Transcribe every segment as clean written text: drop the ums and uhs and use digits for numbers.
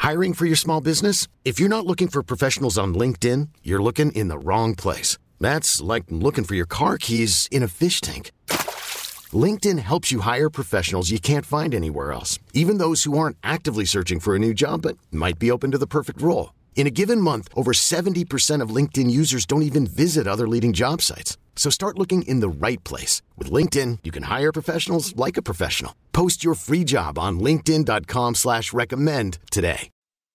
Hiring for your small business? If you're not looking for professionals on LinkedIn, you're looking in the wrong place. That's like looking for your car keys in a fish tank. LinkedIn helps you hire professionals you can't find anywhere else, even those who aren't actively searching for a new job but might be open to the perfect role. In a given month, over 70% of LinkedIn users don't even visit other leading job sites. So start looking in the right place. With LinkedIn, you can hire professionals like a professional. Post your free job on linkedin.com/recommend today.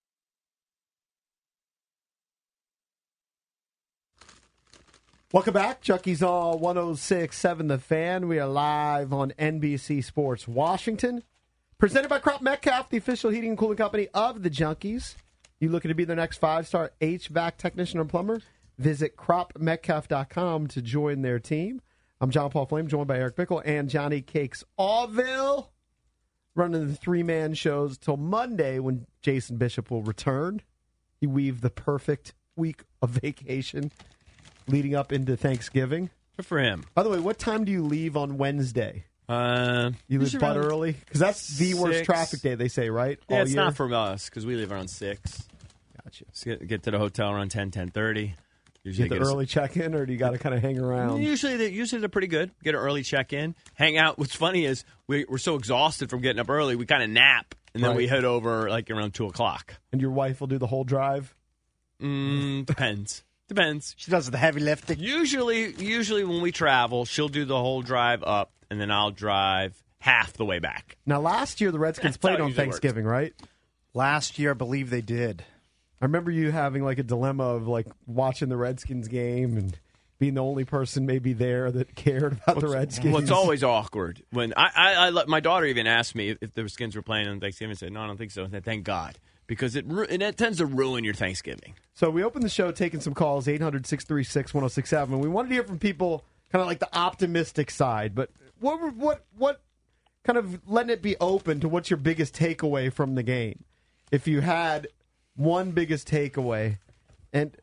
Welcome back. Chucky's on 106.7 The Fan. We are live on NBC Sports Washington. Presented by Crop Metcalf, the official heating and cooling company of the Junkies. You looking to be their next 5-star HVAC technician or plumber? Visit cropmetcalf.com to join their team. I'm John Paul Flame, joined by Eric Bickle and Johnny Cakes Allville, running the three-man shows till Monday when Jason Bishop will return. He weaved the perfect week of vacation leading up into Thanksgiving. Good for him. By the way, what time do you leave on Wednesday? You leave butt early? Because that's the worst 6. traffic day, they say, right? Yeah, All it's year? not for us because we leave around 6. Gotcha. So get to the hotel around 10:30. Usually get the early check-in, or do you got to kind of hang around? Usually they're pretty good. Get an early check-in, hang out. What's funny is we're so exhausted from getting up early, we kind of nap, and then we head over like around 2 o'clock. And your wife will do the whole drive? Depends. Depends. She does the heavy lifting. Usually when we travel, she'll do the whole drive up, and then I'll drive half the way back. Now, last year the Redskins played on Thanksgiving, right? Last year, I believe they did. I remember you having like a dilemma of like watching the Redskins game and being the only person maybe there that cared about the Redskins. Well, it's always awkward. When my daughter even asked me if the Skins were playing on Thanksgiving. I said, no, I don't think so. I said, thank God. Because it tends to ruin your Thanksgiving. So we opened the show taking some calls, 800-636-1067. We wanted to hear from people kind of like the optimistic side. But what kind of letting it be open to what's your biggest takeaway from the game? If you had one biggest takeaway, and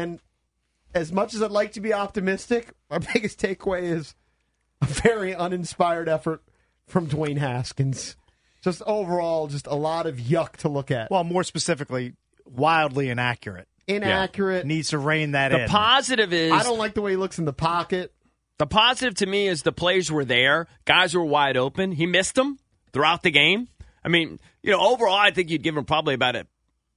as much as I'd like to be optimistic, our biggest takeaway is a very uninspired effort from Dwayne Haskins. Just overall, just a lot of yuck to look at. Well, more specifically, wildly inaccurate. Inaccurate. Needs to rein that in. The positive is... I don't like the way he looks in the pocket. The positive to me is the plays were there. Guys were wide open. He missed them throughout the game. I mean, overall, I think you'd give him probably about a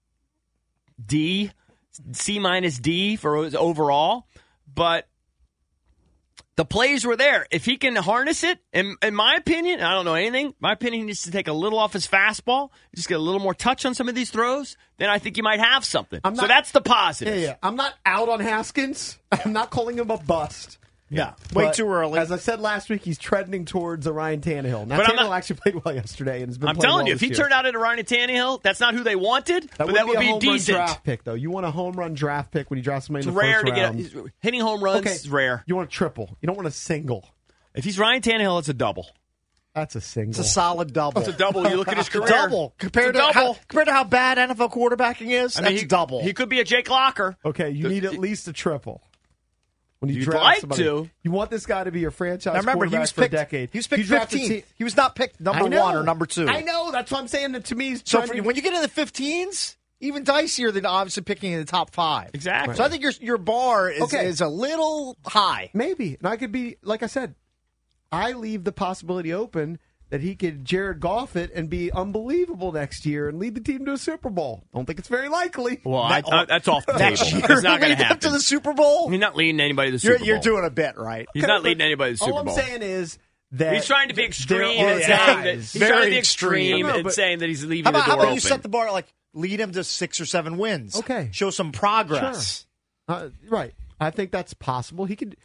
D, C-D for his overall. But the plays were there. If he can harness it, in my opinion, I don't know anything, my opinion, he needs to take a little off his fastball, just get a little more touch on some of these throws, then I think you might have something. So that's the positive. Yeah. I'm not out on Haskins. I'm not calling him a bust. Yeah, way too early. As I said last week, he's trending towards a Ryan Tannehill. Now, But Tannehill actually played well yesterday, and has been I'm playing telling well you, if he this year. turned out into Ryan Tannehill, that's not who they wanted, that but that would be a be home decent. run draft pick, though. You want a home run draft pick when you draft somebody It's in the rare first to round. get hitting home runs is rare. You want a triple. You don't want a single. If he's Ryan Tannehill, it's a double. That's a single. It's a solid double. It's a double. You look at his career. Double. Compared to how bad NFL quarterbacking is, that's double. He could be a Jake Locker. Okay, you need at least a triple. When you You'd draft like somebody, to. you want this guy to be your franchise Now remember, quarterback he was for picked, a decade. He was picked You drafted 15th. He was not picked number 1 or number 2. I know. That's what I'm saying. To me, he's So trying when you get in the 15s, even dicier than obviously picking in the top 5. Exactly. So I think your bar is a little high. Maybe. And I could be, like I said, I leave the possibility open that he could Jared Goff it and be unbelievable next year and lead the team to a Super Bowl. Don't think it's very likely. Well, that's off the table. Next year, It's not going lead to them happen. to the Super Bowl? He's not leading anybody to the Super Bowl. You're doing a bit, right? He's not leading anybody to the Super All Bowl. I'm saying is that He's trying to be extreme there and are saying that guys. he's trying to Very be extreme extreme. and saying that he's leaving How about, the door open. you set the bar like lead him to 6 or 7 wins? Okay. Show some progress. Sure. Right. I think that's possible. He could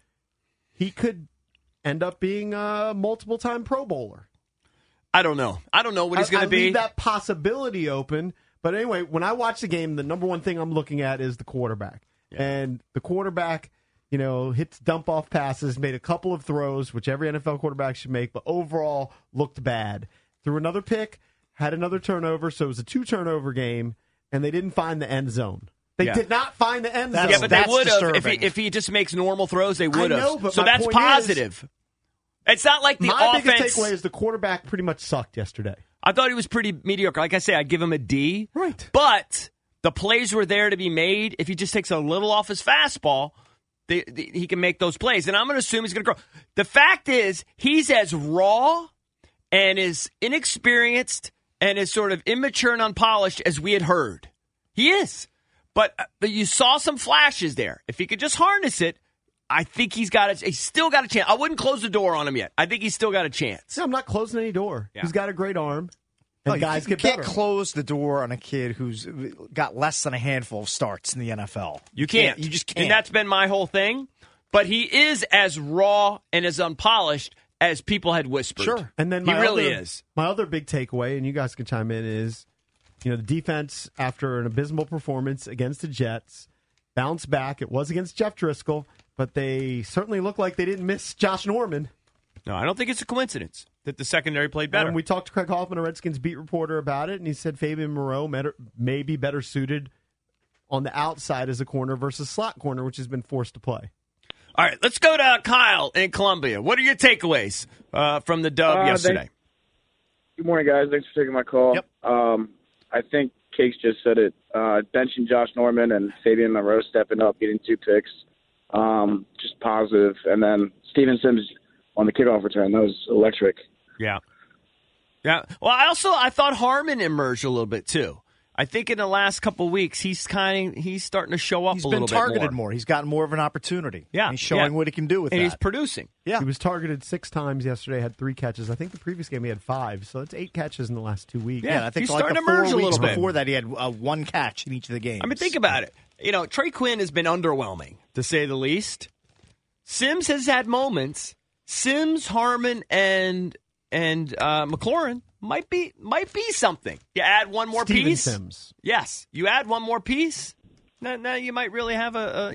end up being a multiple-time Pro Bowler. I don't know. I don't know what he's going to be. Leave that possibility open. But anyway, when I watch the game, the number one thing I'm looking at is the quarterback. Yeah. And the quarterback, hits dump-off passes, made a couple of throws, which every NFL quarterback should make, but overall looked bad. Threw another pick, had another turnover, so it was a 2-turnover game, and they didn't find the end zone. They did not find the end zone. Yeah, but they would have. Disturbing. If he just makes normal throws, they would have. I know, but so my that's point positive. It's not like the my offense. biggest takeaway is the quarterback pretty much sucked yesterday. I thought he was pretty mediocre. Like I say, I'd give him a D. Right. But the plays were there to be made. If he just takes a little off his fastball, he can make those plays. And I'm going to assume he's going to grow. The fact is, he's as raw and as inexperienced and as sort of immature and unpolished as we had heard. He is. But you saw some flashes there. If he could just harness it, I think he's still got a chance. I wouldn't close the door on him yet. I think he's still got a chance. No, I'm not closing any door. Yeah. He's got a great arm. And guys you get better. can't close the door on a kid who's got less than a handful of starts in the NFL. You can't. You just can't. And that's been my whole thing. But he is as raw and as unpolished as people had whispered. Sure. And then he really is. My other big takeaway, and you guys can chime in, is the defense, after an abysmal performance against the Jets, bounced back. It was against Jeff Driscoll, but they certainly look like they didn't miss Josh Norman. No, I don't think it's a coincidence that the secondary played better. And we talked to Craig Hoffman, a Redskins beat reporter, about it, and he said Fabian Moreau may be better suited on the outside as a corner versus slot corner, which has been forced to play. All right, let's go to Kyle in Columbia. What are your takeaways from the dub yesterday? Good morning, guys. Thanks for taking my call. Yep. I think Case just said it. Benching Josh Norman and Fabian Moreau stepping up, getting 2 picks. Just positive. And then Steven Sims on the kickoff return. That was electric. Yeah. Yeah. Well, I thought Harmon emerged a little bit, too. I think in the last couple of weeks, he's starting to show up a little bit more. He's been targeted more. He's gotten more of an opportunity. Yeah. He's showing what he can do with and that. And he's producing. Yeah. He was targeted 6 times yesterday, had 3 catches. I think the previous game he had 5, so it's 8 catches in the last 2 weeks. Yeah, I think he's like starting to 4 emerge a weeks little bit. Before that, he had 1 catch in each of the games. I mean, think about it. Trey Quinn has been underwhelming, to say the least. Sims has had moments. Sims, Harmon, and McLaurin might be something. You add one more Steven piece. Sims. Yes, you add one more piece. Now you might really have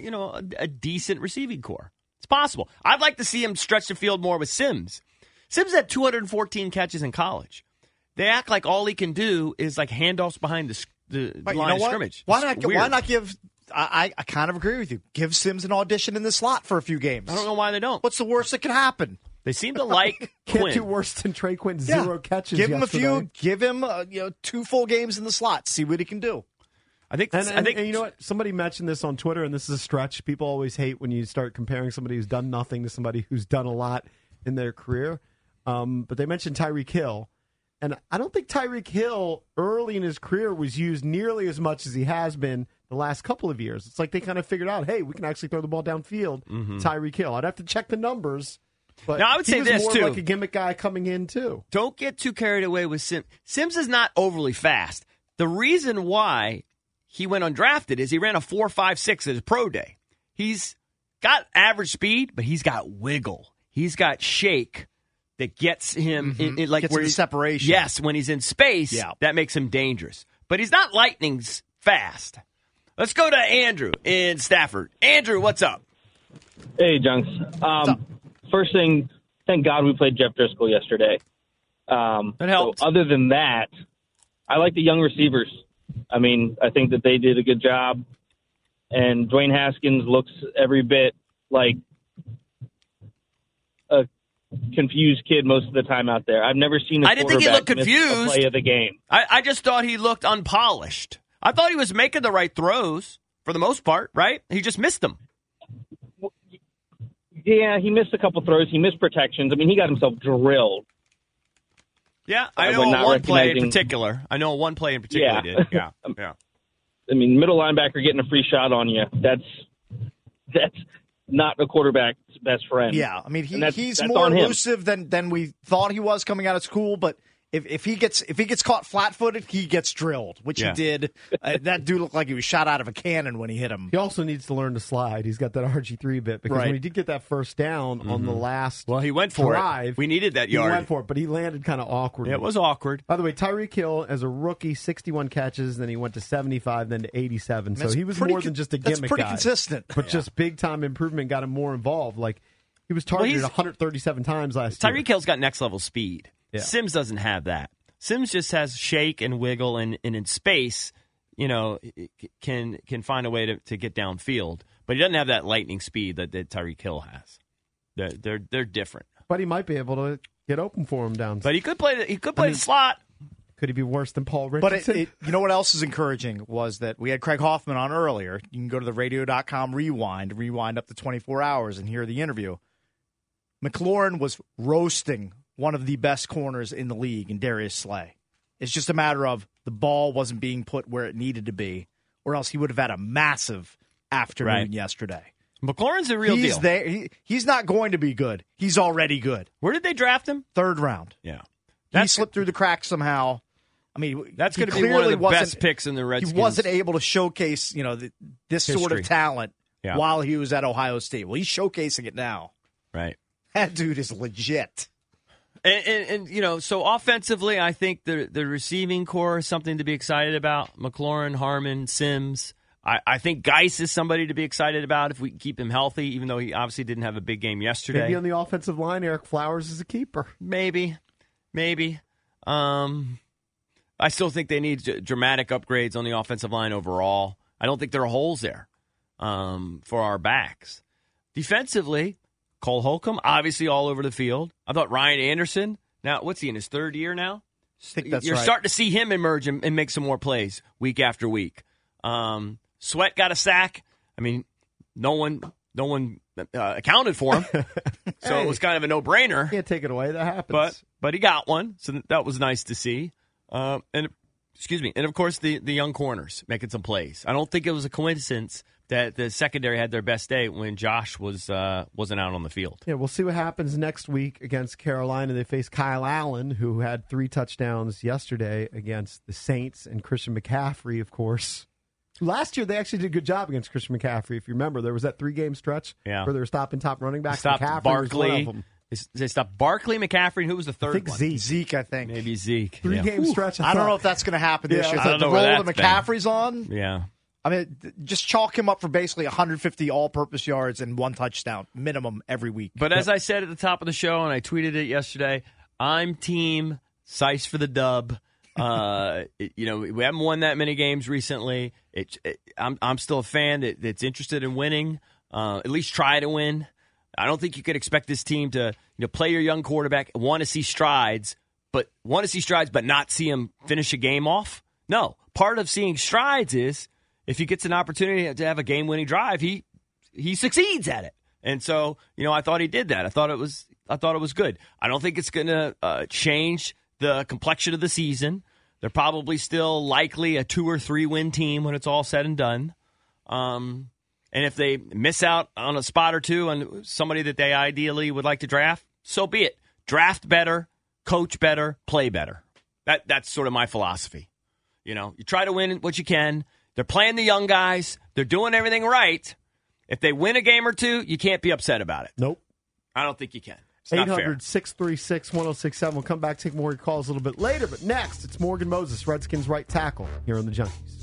a decent receiving core. It's possible. I'd like to see him stretch the field more with Sims. Sims had 214 catches in college. They act like all he can do is like handoffs behind the line of scrimmage. Why not give? I kind of agree with you. Give Sims an audition in the slot for a few games. I don't know why they don't. What's the worst that could happen? They seem to like Can't Quinn. do worse than Trey Quinn. 0 catches. Give him yesterday. a few. Give him 2 full games in the slot. See what he can do. I think you know what? Somebody mentioned this on Twitter, and this is a stretch. People always hate when you start comparing somebody who's done nothing to somebody who's done a lot in their career. But they mentioned Tyreek Hill. And I don't think Tyreek Hill early in his career was used nearly as much as he has been the last couple of years. It's like they kind of figured out, hey, we can actually throw the ball downfield. Tyreek Hill. I'd have to check the numbers. But now, I would say this, more too. like a gimmick guy coming in, too. Don't get too carried away with Sims. Sims is not overly fast. The reason why he went undrafted is he ran a 4.56 at his pro day. He's got average speed, but he's got wiggle. He's got shake that gets him in like gets where him he's separation. Yes, when he's in space, that makes him dangerous. But he's not lightning fast. Let's go to Andrew in Stafford. Andrew, what's up? Hey, Junks. First thing, thank God we played Jeff Driscoll yesterday. That helped. So other than that, I like the young receivers. I mean, I think that they did a good job. And Dwayne Haskins looks every bit like a confused kid most of the time out there. I've never seen a I didn't think he looked confused. Play of the game. I just thought he looked unpolished. I thought he was making the right throws for the most part, right? He just missed them. Yeah, he missed a couple throws. He missed protections. I mean, he got himself drilled. Yeah, I know one play in particular. He did. Yeah. I mean, middle linebacker getting a free shot on you, that's not a quarterback's best friend. Yeah, I mean, he's more elusive than we thought he was coming out of school, but if he gets caught flat-footed, he gets drilled, which he did. That dude looked like he was shot out of a cannon when he hit him. He also needs to learn to slide. He's got that RG3 bit because when he did get that first down on the last he went for drive, it. We needed that yard. He went for it, but he landed kind of awkwardly. Yeah, it was awkward. By the way, Tyreek Hill, as a rookie, 61 catches, then he went to 75, then to 87. So he was more than just a gimmick guy. That's pretty consistent. But just big-time improvement got him more involved. Like, he was targeted 137 times last year. Tyreek Hill's got next-level speed. Yeah. Sims doesn't have that. Sims just has shake and wiggle, and in space, can find a way to get downfield. But he doesn't have that lightning speed that Tyreek Hill has. They're different. But he might be able to get open for him down. But he could play the slot. Could he be worse than Paul Richardson? But you know what else is encouraging was that we had Craig Hoffman on earlier. You can go to the radio.com rewind up to 24 hours and hear the interview. McLaurin was roasting one of the best corners in the league in Darius Slay. It's just a matter of the ball wasn't being put where it needed to be, or else he would have had a massive afternoon yesterday. McLaurin's a real deal. He's not going to be good. He's already good. Where did they draft him? 3rd round. Yeah. He slipped through the cracks somehow. I mean, that's going to be one of the best picks in the Redskins. He wasn't able to showcase, this sort of talent while he was at Ohio State. Well, he's showcasing it now. Right. That dude is legit. And so offensively, I think the receiving core is something to be excited about. McLaurin, Harmon, Sims. I think Geis is somebody to be excited about if we can keep him healthy, even though he obviously didn't have a big game yesterday. Maybe on the offensive line, Eric Flowers is a keeper. Maybe. I still think they need dramatic upgrades on the offensive line overall. I don't think there are holes there for our backs. Defensively, Cole Holcomb, obviously all over the field. I thought Ryan Anderson, now what's he in his 3rd year now? I think that's You're right. starting to see him emerge and make some more plays week after week. Sweat got a sack. I mean, no one accounted for him, so it was kind of a no-brainer. Can't take it away. That happens. But he got one, so that was nice to see. And of course the young corners making some plays. I don't think it was a coincidence that the secondary had their best day when Josh wasn't out on the field. Yeah, we'll see what happens next week against Carolina. They face Kyle Allen, who had 3 touchdowns yesterday against the Saints, and Christian McCaffrey, of course. Last year, they actually did a good job against Christian McCaffrey. If you remember, there was that 3-game stretch where they were stopping top running backs. Stopped McCaffrey Barkley. was one of them. They stopped Barkley, McCaffrey, and who was the third one? Zeke, I think. Maybe Zeke. 3-game stretch. I don't know if that's going to happen this year. I don't know the where role that that's McCaffrey's on. Yeah. I mean, just chalk him up for basically 150 all-purpose yards and 1 touchdown minimum every week. But as I said at the top of the show, and I tweeted it yesterday, I'm team Sice for the dub. We haven't won that many games recently. I'm still a fan that's interested in winning. At least try to win. I don't think you could expect this team to play your young quarterback, want to see strides, but not see him finish a game off. No, part of seeing strides is if he gets an opportunity to have a game-winning drive, he succeeds at it. And so, I thought he did that. I thought it was good. I don't think it's going to change the complexion of the season. They're probably still likely a 2 or 3 win team when it's all said and done. And if they miss out on a spot or two on somebody that they ideally would like to draft, so be it. Draft better, coach better, play better. That's sort of my philosophy. You try to win what you can. They're playing the young guys. They're doing everything right. If they win a game or two, you can't be upset about it. Nope. I don't think you can. 800-636-1067. We'll come back, take more of your calls a little bit later. But next, it's Morgan Moses, Redskins right tackle, here on the Junkies.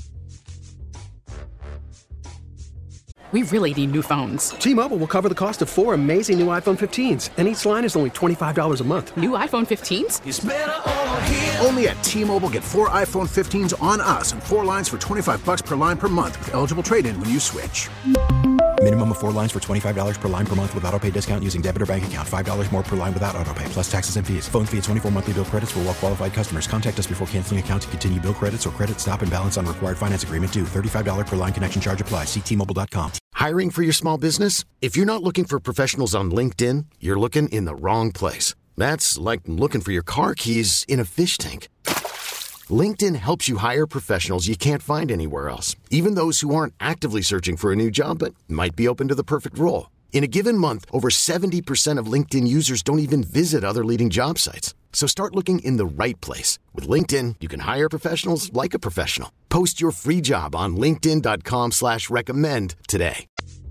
We really need new phones. T-Mobile will cover the cost of 4 amazing new iPhone 15s, and each line is only $25 a month. New iPhone 15s? It's better over here. Only at T-Mobile, get 4 iPhone 15s on us and 4 lines for $25 per line per month with eligible trade-in when you switch. Minimum of 4 lines for $25 per line per month with autopay discount using debit or bank account. $5 more per line without autopay, plus taxes and fees. Phone fee at 24 monthly bill credits for well-qualified customers. Contact us before canceling account to continue bill credits or credit stop and balance on required finance agreement due. $35 per line connection charge applies. See T-Mobile.com. Hiring for your small business? If you're not looking for professionals on LinkedIn, you're looking in the wrong place. That's like looking for your car keys in a fish tank. LinkedIn helps you hire professionals you can't find anywhere else, even those who aren't actively searching for a new job but might be open to the perfect role. In a given month, over 70% of LinkedIn users don't even visit other leading job sites. So start looking in the right place. With LinkedIn, you can hire professionals like a professional. Post your free job on linkedin.com/recommend today.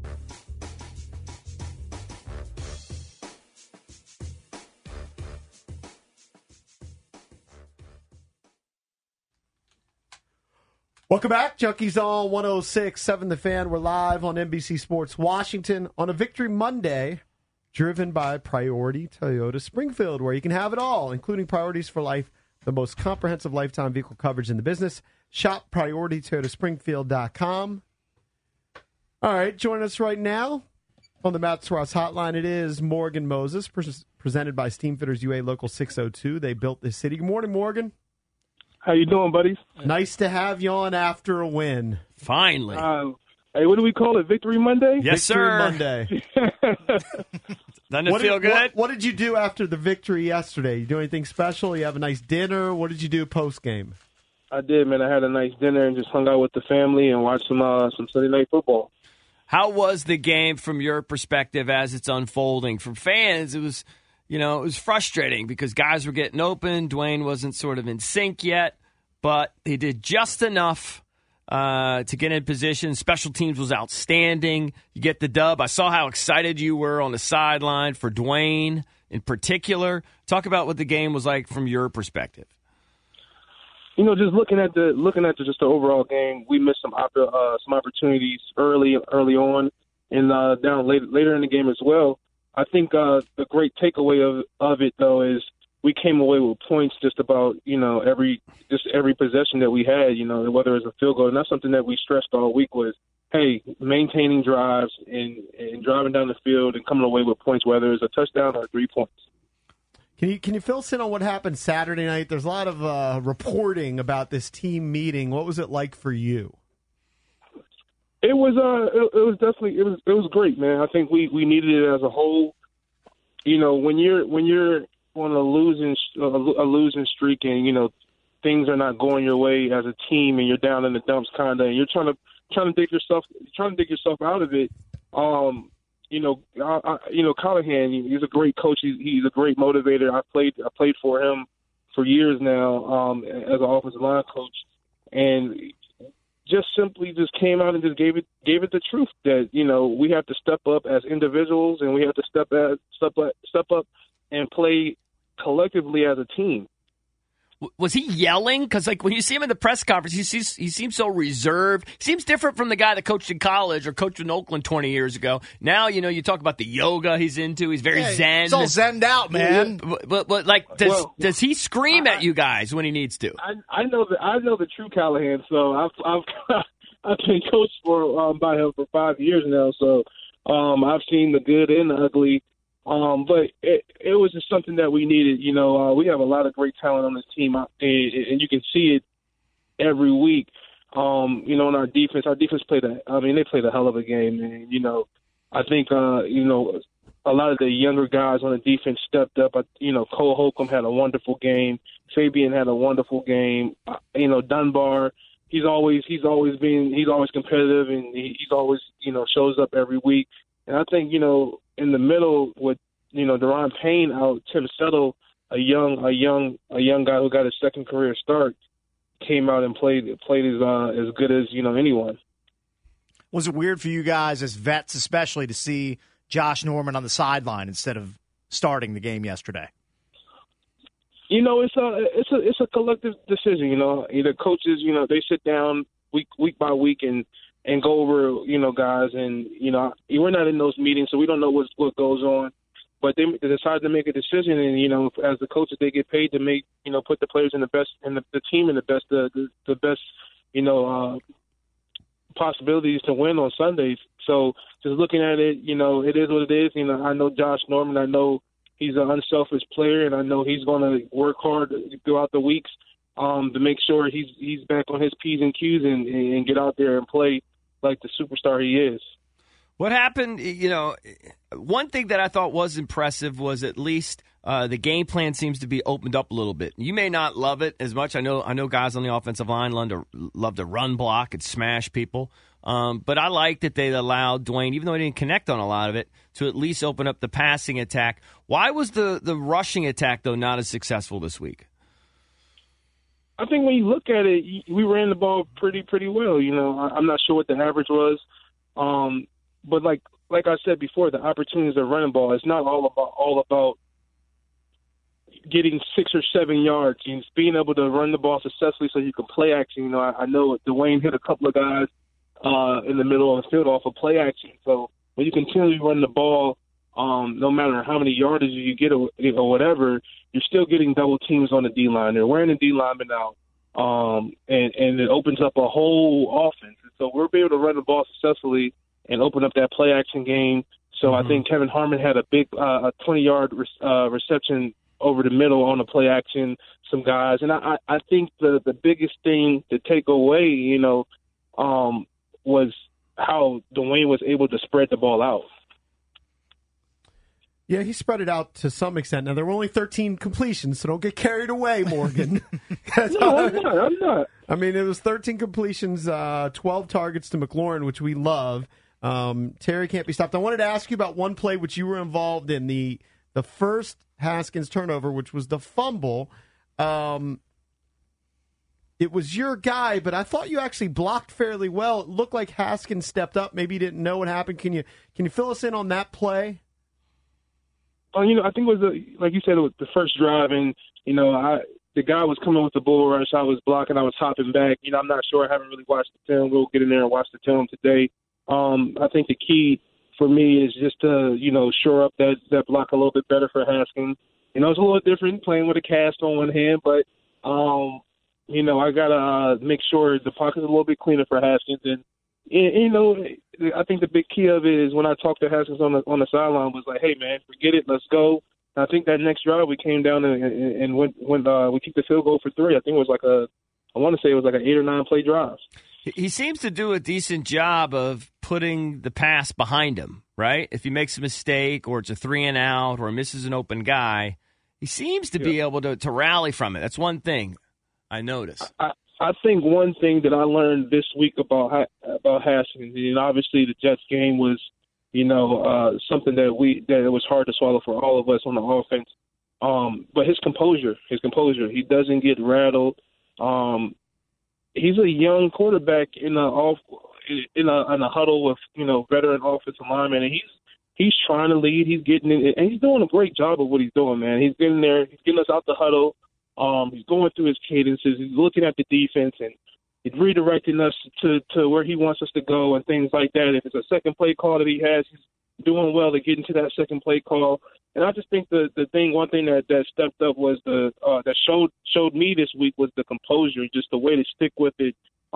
Welcome back. Junkies on 106.7 The Fan. We're live on NBC Sports Washington on a Victory Monday, driven by Priority Toyota Springfield, where you can have it all, including Priorities for Life, the most comprehensive lifetime vehicle coverage in the business. Shop PriorityToyotaSpringfield.com. All right, joining us right now on the Matt Swartz Hotline, it is Morgan Moses, presented by Steamfitters UA Local 602. They built this city. Good morning, Morgan. How you doing, buddies? Nice to have you on after a win. Finally. Hey, what do we call it? Victory Monday? Yes, Victory sir. Monday. Doesn't it feel good? What did you do after the victory yesterday? You do anything special? You have a nice dinner? What did you do post game? I did, man. I had a nice dinner and just hung out with the family and watched some Sunday night football. How was the game from your perspective as it's unfolding? For fans, it was frustrating because guys were getting open. Dwayne wasn't sort of in sync yet, but he did just enough to get in position. Special teams was outstanding. You get the dub. I saw how excited you were on the sideline for Dwayne in particular. Talk about what the game was like from your perspective. Just looking at just the overall game, we missed some opportunities early on, and down later in the game as well. I think the great takeaway of it though is we came away with points just about every possession that we had. Whether it's a field goal, and that's something that we stressed all week was, hey, maintaining drives and driving down the field and coming away with points, whether it's a touchdown or 3 points. Can you fill us in on what happened Saturday night? There's a lot of reporting about this team meeting. What was it like for you? It was definitely it was great, man. I think we needed it as a whole. When you're on a losing streak and things are not going your way as a team and you're down in the dumps kinda, and you're trying to dig yourself out of it. Callahan, he's a great coach. He's a great motivator. I played for him for years now as an offensive line coach, and just simply came out and just gave it the truth that we have to step up as individuals and we have to step up and play collectively as a team. Was he yelling? Because when you see him in the press conference, he seems so reserved. He seems different from the guy that coached in college or coached in Oakland 20 years ago. Now, you talk about the yoga he's into. He's very zen. He's all zenned out, man. But does he scream at you guys when he needs to? I know the true Callahan. So I've been coached by him for 5 years now. So I've seen the good and the ugly. But it was just something that we needed. We have a lot of great talent on this team, and you can see it every week. In our defense played a hell of a game. And, I think, a lot of the younger guys on the defense stepped up. Cole Holcomb had a wonderful game. Fabian had a wonderful game. Dunbar, he's always competitive, and he's always, shows up every week. And I think, in the middle with, Deron Payne out, Tim Settle, a young guy who got his second career start, came out and played as good as, anyone. Was it weird for you guys as vets, especially, to see Josh Norman on the sideline instead of starting the game yesterday? It's a collective decision. The coaches, they sit down week by week and go over, guys, and we're not in those meetings, so we don't know what goes on. But they decide to make a decision, and as the coaches, they get paid to make put the players in the best and the team in the best possibilities to win on Sundays. So just looking at it, it is what it is. I know Josh Norman. I know he's an unselfish player, and I know he's going to work hard throughout the weeks to make sure he's back on his P's and Q's and get out there and play like the superstar he is. What happened, one thing that I thought was impressive was at least the game plan seems to be opened up a little bit. You may not love it as much. I know guys on the offensive line love to run block and smash people. But I like that they allowed Dwayne, even though he didn't connect on a lot of it, to at least open up the passing attack. Why was the rushing attack, though, not as successful this week? I think when you look at it, we ran the ball pretty well. I'm not sure what the average was. But like I said before, the opportunities of running ball is not all about getting 6 or 7 yards. It's being able to run the ball successfully so you can play action. I know Dwayne hit a couple of guys in the middle of the field off of play action. So when you continually run the ball, no matter how many yardage you get or whatever, you're still getting double teams on the D-line. They're wearing the D-lineman out, and it opens up a whole offense. And so we're able to run the ball successfully and open up that play action game. So I think Kevin Harmon had a big 20-yard reception over the middle on the play action, some guys. And I think the biggest thing to take away, was how Dwayne was able to spread the ball out. Yeah, he spread it out to some extent. Now, there were only 13 completions, so don't get carried away, Morgan. No, I'm not. I mean, it was 13 completions, 12 targets to McLaurin, which we love. Terry can't be stopped. I wanted to ask you about one play which you were involved in, the first Haskins turnover, which was the fumble. It was your guy, but I thought you actually blocked fairly well. It looked like Haskins stepped up. Maybe you didn't know what happened. Can you fill us in on that play? I think it was like you said, it was the first drive, and the guy was coming with the bull rush. I was blocking. I was hopping back. I'm not sure. I haven't really watched the film. We'll get in there and watch the film today. I think the key for me is just to shore up that block a little bit better for Haskins. It's a little different playing with a cast on one hand, but I gotta make sure the pocket's a little bit cleaner for Haskins. And I think the big key of it is when I talked to Haskins on the sideline was like, hey man, forget it, let's go. And I think that next drive we came down and went we kicked the field goal for 3. I think it was I want to say it was like an 8 or 9 play drive. He seems to do a decent job of putting the pass behind him, right? If he makes a mistake or it's a 3 and out or misses an open guy, he seems to be able to rally from it. That's one thing I noticed. I think one thing that I learned this week about Haskins, and obviously the Jets game was, something that it was hard to swallow for all of us on the offense. But his composure, he doesn't get rattled. He's a young quarterback in a huddle with veteran offensive linemen, and he's trying to lead. He's getting in, and he's doing a great job of what he's doing, man. He's getting there. He's getting us out the huddle. He's going through his cadences. He's looking at the defense, and he's redirecting us to where he wants us to go and things like that. If it's a second play call that he has, he's doing well to get into that second play call. And I just think one thing that stepped up was that showed me this week was the composure, just the way to stick with it.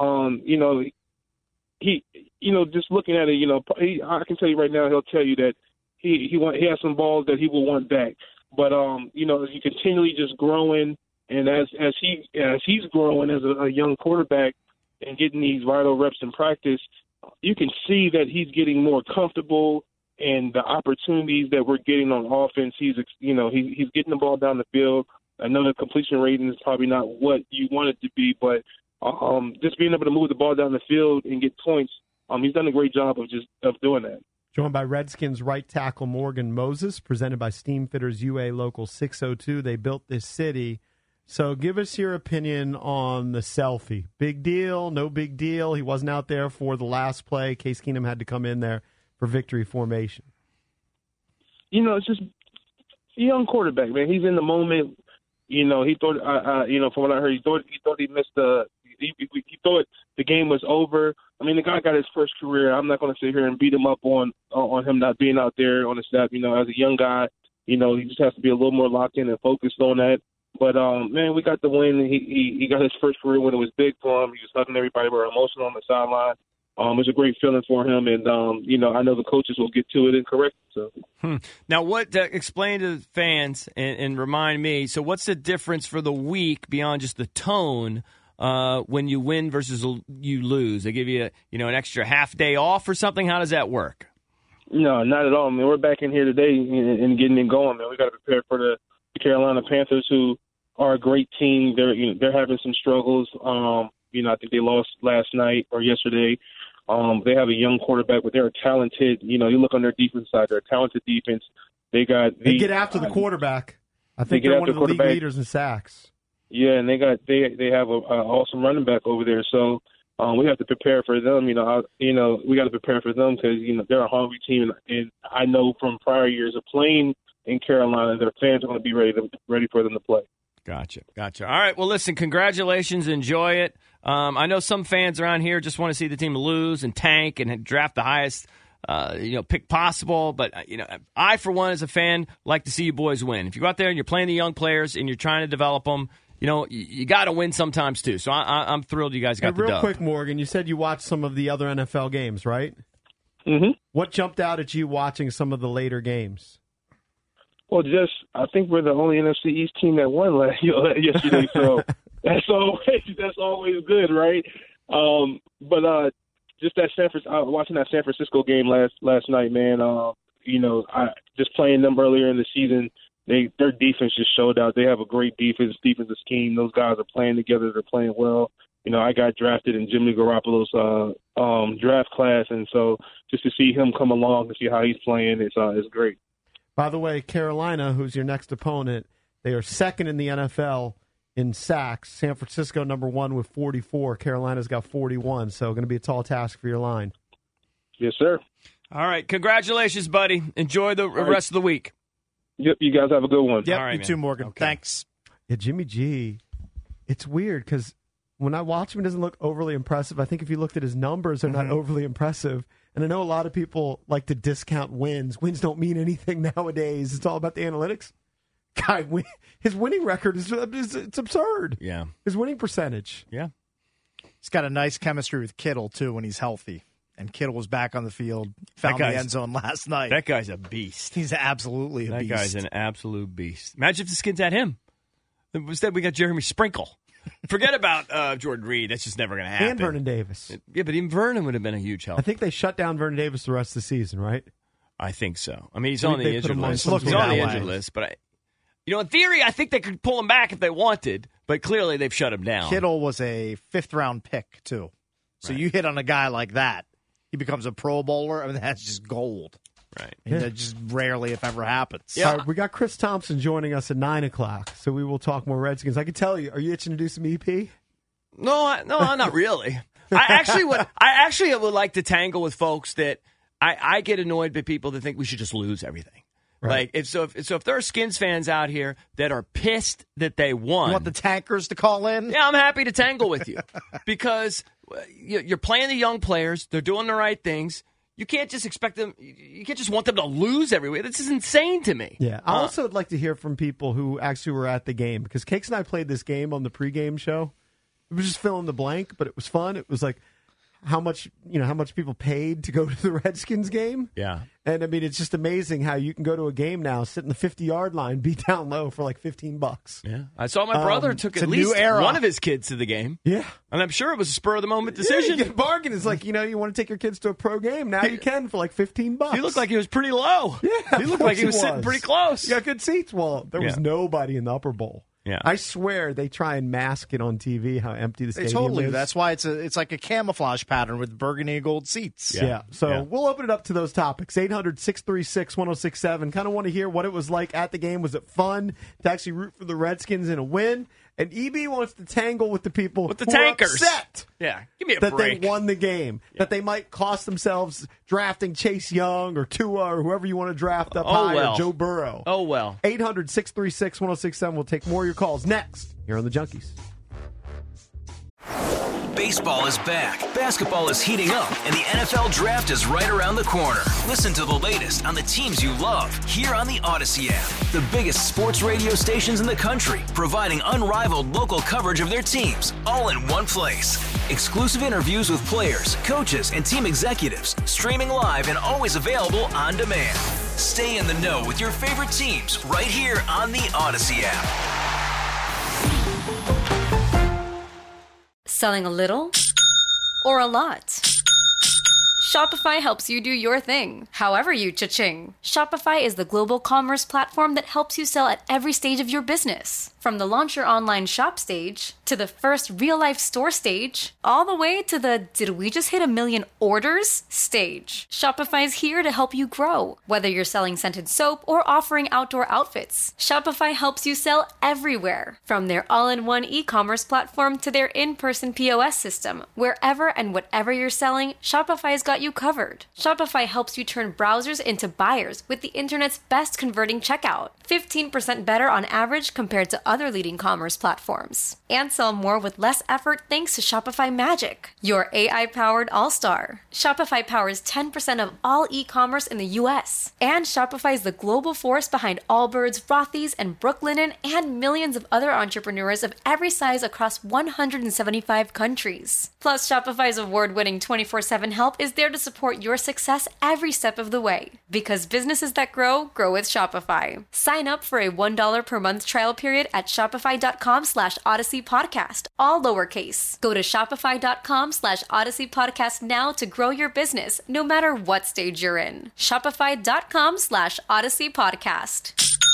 He just looking at it, I can tell you right now, he'll tell you that he has some balls that he will want back. But he continually just growing, and as he's growing as a young quarterback and getting these vital reps in practice, you can see that he's getting more comfortable. And the opportunities that we're getting on offense, he's getting the ball down the field. I know the completion rating is probably not what you want it to be, but just being able to move the ball down the field and get points, he's done a great job of doing that. Joined by Redskins right tackle Morgan Moses, presented by Steamfitters UA Local 602. They built this city. So give us your opinion on the selfie. Big deal, no big deal. He wasn't out there for the last play. Case Keenum had to come in there for victory formation. It's just a young quarterback, man. He's in the moment. He thought, from what I heard, he thought he missed he thought the game was over. I mean, the guy got his first career. I'm not going to sit here and beat him up on him not being out there on the staff. As a young guy, he just has to be a little more locked in and focused on that. But, man, we got the win. He got his first career when it was big for him. He was hugging everybody. We were emotional on the sideline. It was a great feeling for him, and I know the coaches will get to it and correct it. So. Now, what explain to the fans and remind me? So, what's the difference for the week beyond just the tone when you win versus you lose? They give you an extra half day off or something. How does that work? No, not at all. I mean, we're back in here today and getting it going. Man, we got to prepare for the Carolina Panthers, who are a great team. They're having some struggles. I think they lost last night or yesterday. They have a young quarterback, but they're talented. You look on their defense side, they're a talented defense. They get after the quarterback. I think they're one of the league leaders in sacks. Yeah, and they have an awesome running back over there. So we have to prepare for them. We got to prepare for them because they're a hungry team, and I know from prior years of playing in Carolina, their fans are going to be ready for them to play. Gotcha. All right. Well, listen, congratulations. Enjoy it. I know some fans around here just want to see the team lose and tank and draft the highest, pick possible. But, I, for one, as a fan, like to see you boys win. If you go out there and you're playing the young players and you're trying to develop them, you got to win sometimes too. So I'm thrilled you guys got the dub. Real quick, Morgan, you said you watched some of the other NFL games, right? Mm-hmm. What jumped out at you watching some of the later games? Well, I think we're the only NFC East team that won yesterday, so that's always good, right? But just watching that San Francisco game last night, man. Just playing them earlier in the season, their defense just showed out. They have a great defensive scheme. Those guys are playing together. They're playing well. I got drafted in Jimmy Garoppolo's draft class, and so just to see him come along and see how he's playing is great. By the way, Carolina, who's your next opponent, they are second in the NFL in sacks. San Francisco, number 1 with 44. Carolina's got 41, so going to be a tall task for your line. Yes, sir. All right. Congratulations, buddy. Enjoy the rest of the week. Yep, you guys have a good one. Yep, all right, you man. too, Morgan. Okay. Thanks. Yeah, Jimmy G, it's weird because when I watch him, he doesn't look overly impressive. I think if you looked at his numbers, they're not overly impressive. And I know a lot of people like to discount wins. Wins don't mean anything nowadays. It's all about the analytics. Guy, his winning record is it's absurd. Yeah. His winning percentage. Yeah. He's got a nice chemistry with Kittle, too, when he's healthy. And Kittle was back on the field, found the end zone last night. That guy's a beast. He's absolutely a beast. That guy's an absolute beast. Imagine if the Skins had him. Instead, we got Jeremy Sprinkle. Forget about Jordan Reed. That's just never going to happen. And Vernon Davis. Yeah, but even Vernon would have been a huge help. I think they shut down Vernon Davis the rest of the season, right? I think so. I mean, he's on the injured list. He's on the injured list. But, in theory, I think they could pull him back if they wanted. But clearly, they've shut him down. Kittle was a 5th-round pick, too. So you hit on a guy like that, he becomes a Pro Bowler. I mean, that's just gold. Right. And that just rarely, if ever, happens. Yeah. All right, we got Chris Thompson joining us at 9 o'clock, so we will talk more Redskins. I can tell you, are you itching to do some EP? No, not really. I actually would like to tangle with folks that I get annoyed by people that think we should just lose everything. Right. Like if there are Skins fans out here that are pissed that they won, You want the tankers to call in? Yeah, I'm happy to tangle with you because you're playing the young players. They're doing the right things. You can't just expect them. You can't just want them to lose every week. This is insane to me. Yeah, I also would like to hear from people who actually were at the game because Cakes and I played this game on the pregame show. It was just fill in the blank, but it was fun. It was like how much people paid to go to the Redskins game. Yeah. And I mean, it's just amazing how you can go to a game now, sit in the 50-yard line, be down low for like $15. Yeah. I saw my brother took at a least new era. one of his kids to the game. Yeah. And I'm sure it was a spur of the moment decision. Yeah, you get a bargain. It's like, you want to take your kids to a pro game. Now you can for like $15. He looked like he was pretty low. Yeah. He looked like he was sitting pretty close. You got good seats. Well, there was nobody in the upper bowl. Yeah. I swear they try and mask it on TV how empty the stadium is. That's why it's like a camouflage pattern with burgundy and gold seats. Yeah. So we'll open it up to those topics. 800-636-1067. Kind of want to hear what it was like at the game. Was it fun to actually root for the Redskins in a win? And EB wants to tangle with the people with the who tankers. Are upset Yeah. Give me a that break. they won the game. Yeah. That they might cost themselves drafting Chase Young or Tua or whoever you want to draft up high or Joe Burrow. Oh, well. 800-636-1067. We'll take more of your calls next here on the Junkies. Baseball is back, basketball is heating up, and the NFL Draft is right around the corner. Listen to the latest on the teams you love here on the Odyssey app. The biggest sports radio stations in the country, providing unrivaled local coverage of their teams, all in one place. Exclusive interviews with players, coaches, and team executives, streaming live and always available on demand. Stay in the know with your favorite teams right here on the Odyssey app. Selling a little or a lot? Shopify helps you do your thing, however you cha-ching. Shopify is the global commerce platform that helps you sell at every stage of your business. From the launch your online shop stage, to the first real-life store stage, all the way to the did we just hit 1 million orders stage. Shopify is here to help you grow. Whether you're selling scented soap or offering outdoor outfits, Shopify helps you sell everywhere. From their all-in-one e-commerce platform to their in-person POS system, wherever and whatever you're selling, Shopify's got you covered. Shopify helps you turn browsers into buyers with the internet's best converting checkout. 15% better on average compared to other other leading commerce platforms. And sell more with less effort thanks to Shopify Magic, your AI-powered all-star. Shopify powers 10% of all e-commerce in the U.S. And Shopify is the global force behind Allbirds, Rothy's, and Brooklinen, and millions of other entrepreneurs of every size across 175 countries. Plus, Shopify's award-winning 24/7 help is there to support your success every step of the way. Because businesses that grow with Shopify. Sign up for a $1 per month trial period at shopify.com/Odyssey Podcast, all lowercase. Go to shopify.com/Odyssey Podcast now to grow your business, no matter what stage you're in. Shopify.com/Odyssey Podcast.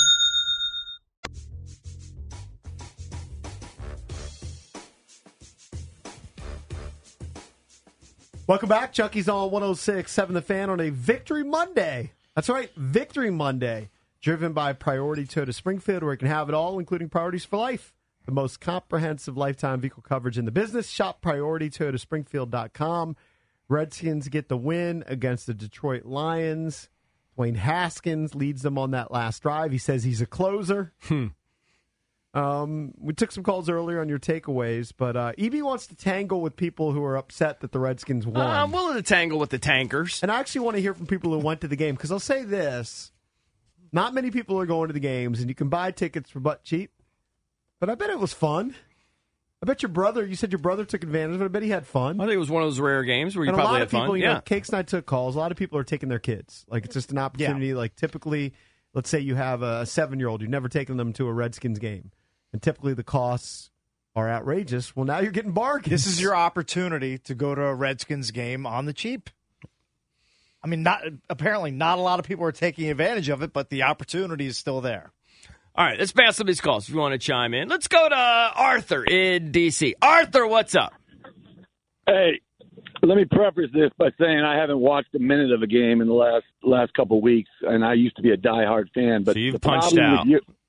Welcome back. Chucky's on 106.7 The Fan on a Victory Monday. That's right, Victory Monday. Driven by Priority Toyota Springfield, where you can have it all, including priorities for life. The most comprehensive lifetime vehicle coverage in the business. Shop PriorityToyotaSpringfield.com. Redskins get the win against the Detroit Lions. Dwayne Haskins leads them on that last drive. He says he's a closer. We took some calls earlier on your takeaways, but EB wants to tangle with people who are upset that the Redskins won. I'm willing to tangle with the tankers. And I actually want to hear from people who went to the game, because I'll say this. Not many people are going to the games, and you can buy tickets for butt cheap, but I bet it was fun. I bet you said your brother took advantage of it. I bet he had fun. I think it was one of those rare games where you probably had fun. A lot of people, Cakes and I took calls. A lot of people are taking their kids. Like, it's just an opportunity. Yeah. Like, typically, let's say you have a 7-year-old. You've never taken them to a Redskins game. And typically the costs are outrageous. Well, now you're getting bargains. This is your opportunity to go to a Redskins game on the cheap. I mean, apparently not a lot of people are taking advantage of it, but the opportunity is still there. All right, let's pass some of these calls if you want to chime in. Let's go to Arthur in D.C. Arthur, what's up? Hey, let me preface this by saying I haven't watched a minute of a game in the last couple of weeks, and I used to be a diehard fan. But so you've punched out.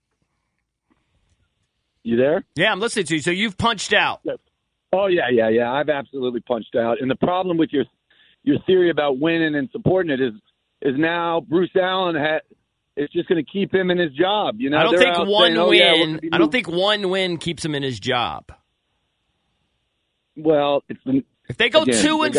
You there? Yeah, I'm listening to you. So you've punched out. Oh, yeah. I've absolutely punched out. And the problem with your theory about winning and supporting it is now Bruce Allen it's just going to keep him in his job. You know, I don't think one win. I don't think one win keeps him in his job. Well, if they go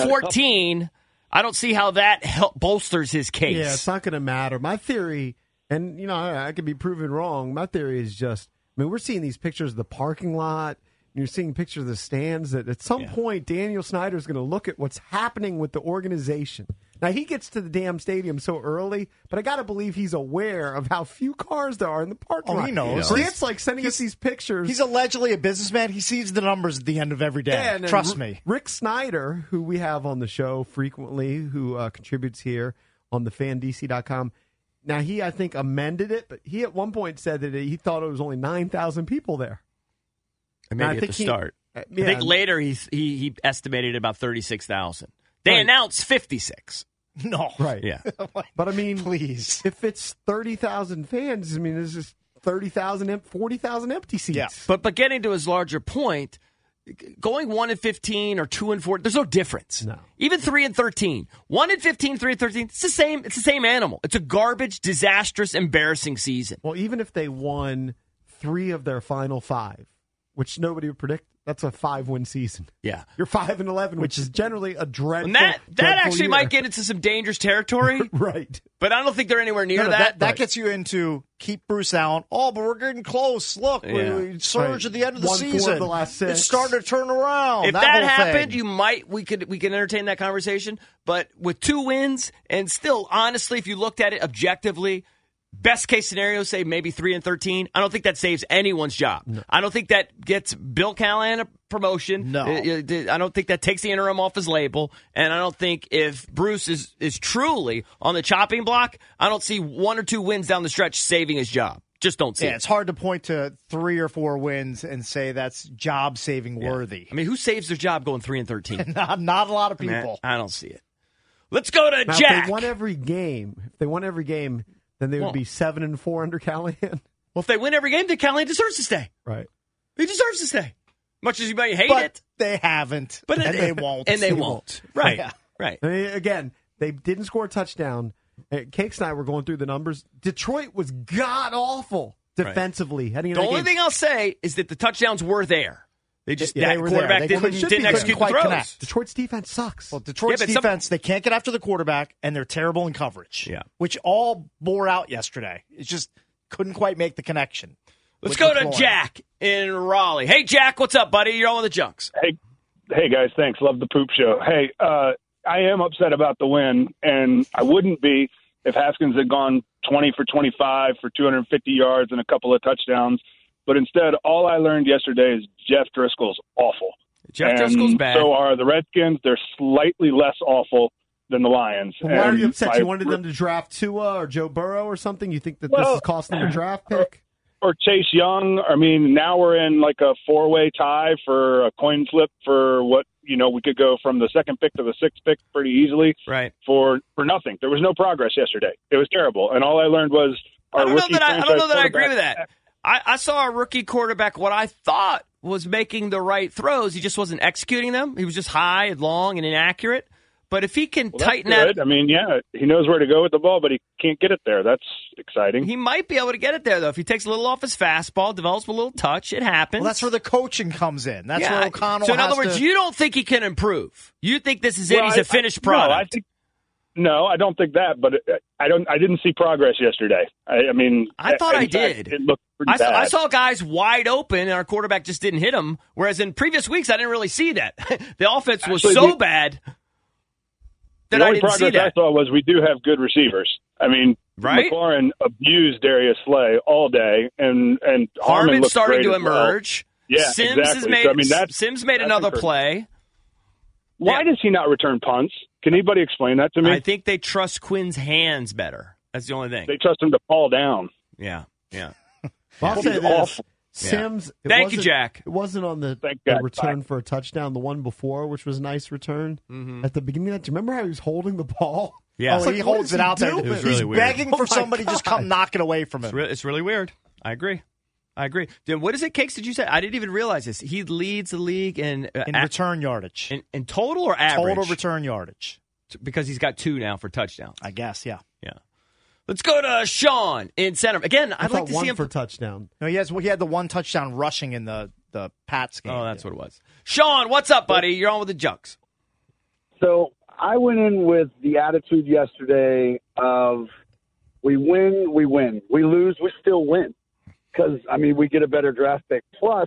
2-14, I don't see how that bolsters his case. Yeah, it's not going to matter. My theory, and I could be proven wrong. My theory is just. I mean, we're seeing these pictures of the parking lot. And you're seeing pictures of the stands. That at some point, Daniel Snyder is going to look at what's happening with the organization. Now, he gets to the damn stadium so early, but I got to believe he's aware of how few cars there are in the parking lot. He knows. Grant's like sending us these pictures. He's allegedly a businessman. He sees the numbers at the end of every day. Yeah, Trust me. Rick Snyder, who we have on the show frequently, who contributes here on thefandc.com. Now, he, I think, amended it, but he at one point said that he thought it was only 9,000 people there. Maybe at the start. I think later he estimated about 36,000. They announced 56. No. Right. Yeah. But, I mean, please. If it's 30,000 fans, I mean, there's just 30,000, 40,000 empty seats. Yeah. But getting to his larger point, going 1-15 or 2-4, there's no difference. No. Even 3-13, 1-15, 3-13, it's the same. It's the same animal. It's a garbage, disastrous, embarrassing season. Well, even if they won 3 of their final 5, which nobody would predict, that's a 5-win season. Yeah, you're 5-11, which is generally a dreadful. And that actually year. might get into some dangerous territory, right? But I don't think they're anywhere near that. That gets you into keep Bruce Allen. Oh, but we're getting close. Look, we surged at the end of the season. Of the last 6. It's starting to turn around. If that happened, we can entertain that conversation. But with 2 wins, and still, honestly, if you looked at it objectively, best case scenario, say maybe 3-13. I don't think that saves anyone's job. No. I don't think that gets Bill Callahan a promotion. No. I don't think that takes the interim off his label. And I don't think if Bruce is truly on the chopping block, I don't see 1 or 2 wins down the stretch saving his job. Just don't see it. It's hard to point to 3 or 4 wins and say that's job-saving worthy. I mean, who saves their job going 3-13? Not a lot of people. I don't see it. Let's go to now, Jack. If they won every game, then they would be 7-4 under Callahan. Well, if they win every game, then Callahan deserves to stay. Right. He deserves to stay. Much as you might hate it. They haven't. And they won't. And they won't. Right. Yeah. Right. I mean, again, they didn't score a touchdown. Cakes and I were going through the numbers. Detroit was god-awful defensively heading into The that only game. thing I'll say is that the touchdowns were there. They just Yeah, that they were quarterback there. They didn't execute the quite throws. connect. Detroit's defense sucks. Well, Detroit's Yeah, but defense, they can't get after the quarterback, and they're terrible in coverage. Yeah. Which all bore out yesterday. It just couldn't quite make the connection. Let's with go to McLaurin. Jack in Raleigh. Hey, Jack, what's up, buddy? You're on with the Junks. Hey guys, thanks. Love the poop show. Hey, I am upset about the win, and I wouldn't be if Haskins had gone 20 for 25 for 250 yards and a couple of touchdowns. But instead, all I learned yesterday is Jeff Driscoll's awful. Jeff Driscoll's bad. So are the Redskins. They're slightly less awful than the Lions. Well, why are you upset? And You wanted them to draft Tua or Joe Burrow or something? You think that this is costing them a draft pick? Or Chase Young. I mean, now we're in like a four-way tie for a coin flip for what, we could go from the second pick to the sixth pick pretty easily. Right. For nothing. There was no progress yesterday. It was terrible. And all I learned was I don't know that I agree with that. I saw a rookie quarterback, what I thought was making the right throws. He just wasn't executing them. He was just high and long and inaccurate. But if he can tighten that, I mean, yeah, he knows where to go with the ball, but he can't get it there. That's exciting. he might be able to get it there, though. If he takes a little off his fastball, develops a little touch, it happens. Well, that's where the coaching comes in. That's where O'Connell So, in has other words, to... you don't think he can improve. You think this is it. He's a finished product. No, I don't think that, but I didn't see progress yesterday. I mean, I thought I in fact, did. It looked pretty bad. I saw guys wide open, and our quarterback just didn't hit him. Whereas in previous weeks, I didn't really see that. The offense was so bad that the I only didn't see progress I that. saw was we do have good receivers. I mean, Right? McLaurin abused Darius Slay all day, and Harmon looked starting great to as well. emerge. Yeah, Sims exactly. has made So, I mean, Sims made that's another encouraging. play. Why does he not return punts? Can anybody explain that to me? I think they trust Quinn's hands better. That's the only thing. They trust him to fall down. Yeah. Well, I'll say this. Awful. Sims. it Thank you, wasn't- Jack. It wasn't on the God. return for a touchdown. The one before, which was a nice return Mm-hmm. at the beginning of that. Do you remember how he was holding the ball? Yeah. I was Oh, like, he what holds is it he out there. doing? It was He's really weird. begging Oh for my somebody to just God. come knock it away from him. It's really weird. I agree. Dude, what is it, Cakes? Did you say? I didn't even realize this. He leads the league in return yardage. In total or average? Total return yardage. Because he's got 2 now for touchdowns. I guess, yeah. Yeah. Let's go to Sean in center. Again, I I'd like to thought see one him for touchdown. No, he had the one touchdown rushing in the Pats game. Oh, that's what it was. Sean, what's up, buddy? You're on with the Junks. So I went in with the attitude yesterday of we win, we win. We lose, we still win. Because, I mean, we get a better draft pick. Plus,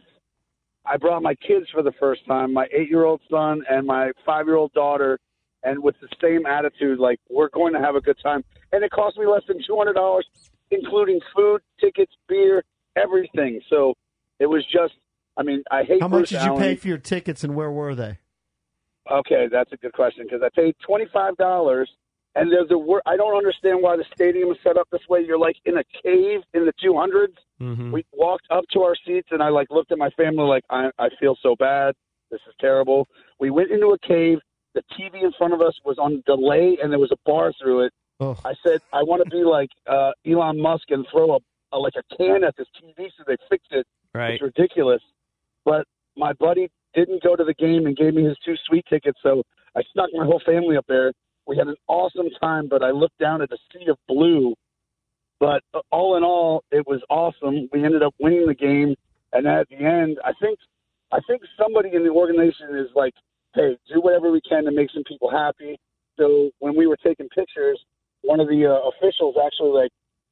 I brought my kids for the first time, my 8-year-old son and my 5-year-old daughter, and with the same attitude, like, we're going to have a good time. And it cost me less than $200, including food, tickets, beer, everything. So it was just, I mean, I hate How much Bruce did you Allen. pay for your tickets, and where were they? Okay, that's a good question because I paid $25, and I don't understand why the stadium is set up this way. You're like in a cave in the 200s. Mm-hmm. We walked up to our seats, and I looked at my family like I feel so bad. This is terrible. We went into a cave. The TV in front of us was on delay, and there was a bar through it. Oh. I said I want to be like Elon Musk and throw a can at this TV so they fix it. Right. It's ridiculous. But my buddy didn't go to the game and gave me his 2 sweet tickets, so I snuck my whole family up there. We had an awesome time, but I looked down at the sea of blue. But all in all, it was awesome. We ended up winning the game, and at the end, I think somebody in the organization is like, hey, do whatever we can to make some people happy. So when we were taking pictures, one of the officials actually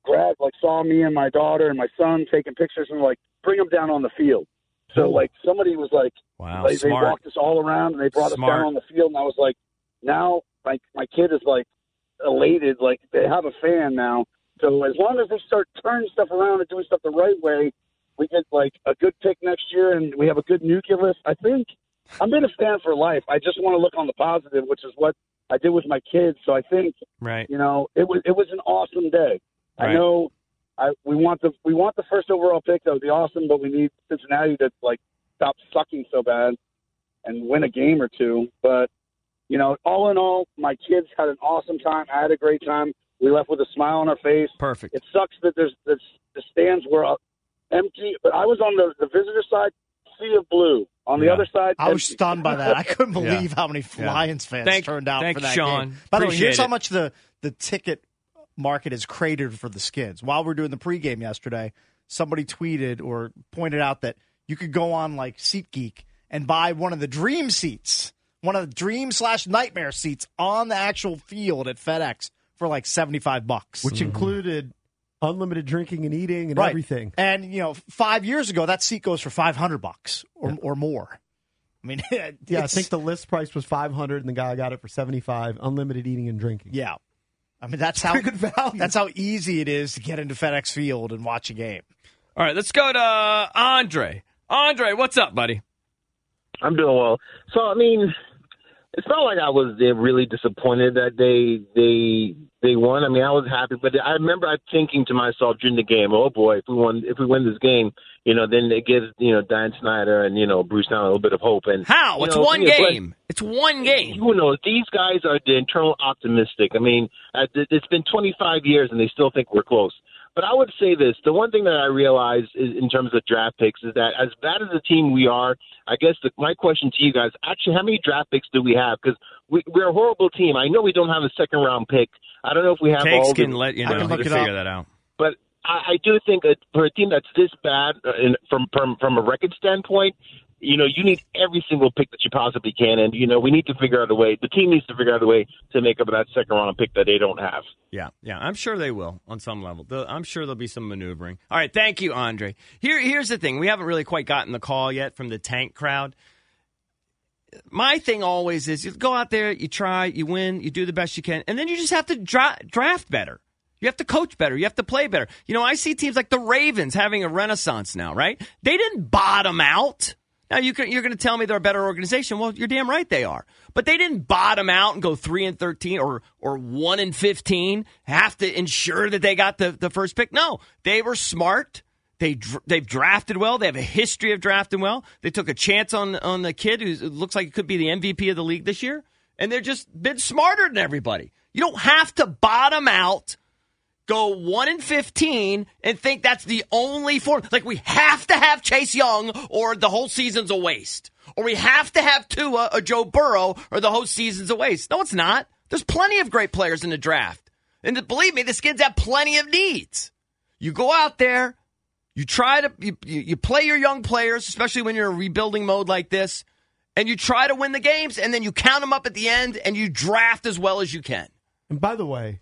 saw me and my daughter and my son taking pictures and bring them down on the field. So somebody was like, wow, they walked us all around and they brought us down on the field, and I was like, now my kid is elated, they have a fan now. So as long as they start turning stuff around and doing stuff the right way, we get a good pick next year and we have a good nucleus. I think I've been a fan for life. I just want to look on the positive, which is what I did with my kids. So I think, right. it was an awesome day. Right. I know we want the first overall pick. That would be awesome, but we need Cincinnati to stop sucking so bad and win a game or two. But all in all, my kids had an awesome time. I had a great time. We left with a smile on our face. Perfect. It sucks that the stands were empty, but I was on the visitor side, sea of blue. On the other side, I was empty. stunned by that. I couldn't believe how many Lions fans turned out for that Sean. game. By the way, Appreciate here's how it. much the ticket market is cratered for the Skids. While we're doing the pregame yesterday, somebody tweeted or pointed out that you could go on like SeatGeek and buy one of the dream seats, one of the dream/nightmare seats on the actual field at FedEx for like $75, which included unlimited drinking and eating and right. everything. And 5 years ago, that seat goes for $500 or more. I mean, yeah, I think the list price was $500, and the guy got it for $75, unlimited eating and drinking. Yeah, I mean that's how good value. That's how easy it is to get into FedEx Field and watch a game. All right, let's go to Andre. Andre, what's up, buddy? I'm doing well. So, I mean, it's not like I was really disappointed that they won. I mean, I was happy, but I remember thinking to myself during the game, "Oh boy, if we win this game, then it gives Dan Snyder and Bruce Allen a little bit of hope." And how? It's one game. It's one game. Who knows? These guys are the internal optimistic. I mean, it's been 25 years and they still think we're close. But I would say this: the one thing that I realized in terms of draft picks is that as bad as a team we are, I guess my question to you guys, actually, how many draft picks do we have? Because we're a horrible team. I know we don't have a second-round pick. I don't know if we have Takes all can let you know. You can figure that out. But I do think that for a team that's this bad from a record standpoint, you need every single pick that you possibly can. And, we need to figure out a way. The team needs to figure out a way to make up that second-round pick that they don't have. Yeah, I'm sure they will on some level. I'm sure there'll be some maneuvering. All right, thank you, Andre. Here's the thing. We haven't really quite gotten the call yet from the tank crowd. My thing always is you go out there, you try, you win, you do the best you can, and then you just have to draft better. You have to coach better. You have to play better. I see teams like the Ravens having a renaissance now, right? They didn't bottom out. Now, you're going to tell me they're a better organization. Well, you're damn right they are. But they didn't bottom out and go 3-13 or 1-15, have to ensure that they got the first pick. No, they were smart. They've drafted well. They have a history of drafting well. They took a chance on the kid who looks like he could be the MVP of the league this year. And they're just been smarter than everybody. You don't have to bottom out, go 1-15, and think that's the only form. Like, we have to have Chase Young or the whole season's a waste. Or we have to have Tua or Joe Burrow or the whole season's a waste. No, it's not. There's plenty of great players in the draft. And believe me, the Skins have plenty of needs. You go out there, you try to you play your young players, especially when you're in rebuilding mode like this, and you try to win the games, and then you count them up at the end, and you draft as well as you can. And by the way,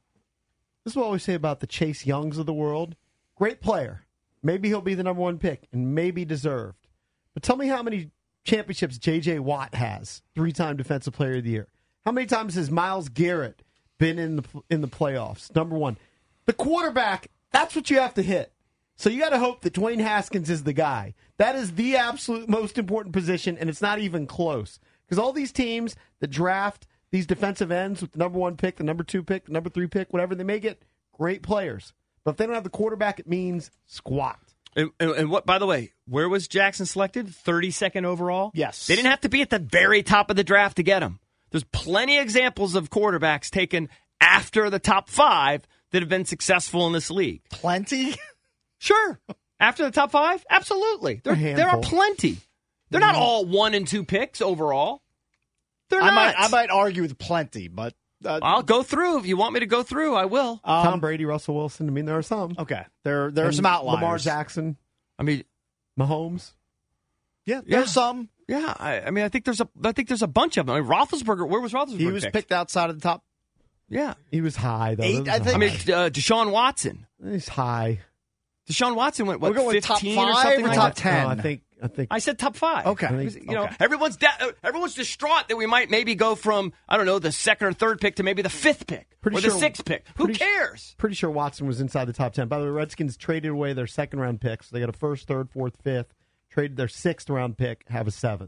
this is what I always say about the Chase Youngs of the world. Great player. Maybe he'll be the number one pick, and maybe deserved. But tell me how many championships J.J. Watt has, 3-time Defensive Player of the Year. How many times has Myles Garrett been in the playoffs? Number one. The quarterback, that's what you have to hit. So you got to hope that Dwayne Haskins is the guy. That is the absolute most important position, and it's not even close. Because all these teams that draft these defensive ends with the number one pick, the number two pick, the number three pick, whatever, they may get great players. But if they don't have the quarterback, it means squat. And what, by the way, where was Jackson selected? 32nd overall? Yes. They didn't have to be at the very top of the draft to get him. There's plenty of examples of quarterbacks taken after the top 5 that have been successful in this league. Plenty? Sure. After the top 5? Absolutely. There are plenty. They're not all 1 and 2 picks overall. They're not. I might argue with plenty, but I'll go through. If you want me to go through, I will. Tom Brady, Russell Wilson. I mean, there are some. Okay. There are some outliers. Lamar Jackson. I mean, Mahomes. Yeah, there's some. Yeah, I think there's a bunch of them. I mean, Roethlisberger. Where was Roethlisberger? He was picked outside of the top. Yeah, he was high though. 8, I think. I mean, Deshaun Watson. He's high. Deshaun Watson went, what, we're going 15 top 5 or something or like top that? 10? No, I think I said top 5. Okay. Everyone's distraught that we might maybe go from, I don't know, the 2nd or 3rd pick to maybe the 5th pick or the 6th pick. Who cares? Pretty sure Watson was inside the top 10. By the way, Redskins traded away their 2nd-round picks. They got a 1st, 3rd, 4th, 5th. Traded their 6th-round pick, have a 7th.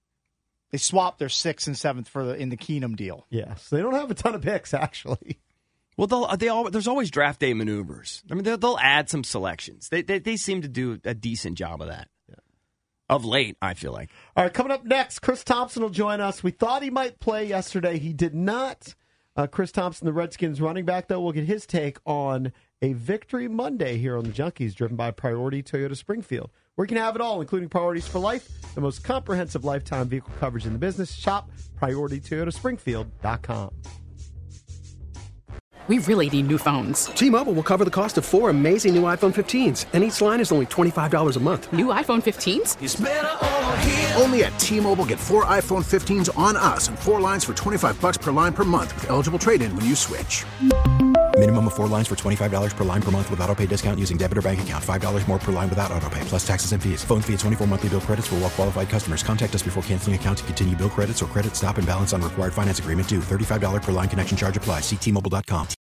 They swapped their 6th and 7th in the Keenum deal. Yeah, so they don't have a ton of picks, actually. Well, there's always draft day maneuvers. I mean, they'll add some selections. They seem to do a decent job of that. Yeah. Of late, I feel like. All right, coming up next, Chris Thompson will join us. We thought he might play yesterday. He did not. Chris Thompson, the Redskins running back, though, will get his take on a Victory Monday here on the Junkies, driven by Priority Toyota Springfield. Where you can have it all, including Priorities for Life, the most comprehensive lifetime vehicle coverage in the business. Shop PriorityToyotaSpringfield.com. We really need new phones. T-Mobile will cover the cost of 4 amazing new iPhone 15s, and each line is only $25 a month. New iPhone 15s? It's better over here. Only at T-Mobile, get 4 iPhone 15s on us and 4 lines for $25 per line per month with eligible trade-in when you switch. Minimum of 4 lines for $25 per line per month with auto-pay discount using debit or bank account. $5 more per line without auto-pay, plus taxes and fees. Phone fee at 24 monthly bill credits for well-qualified customers. Contact us before canceling account to continue bill credits or credit stop and balance on required finance agreement due. $35 per line connection charge applies. See T-Mobile.com.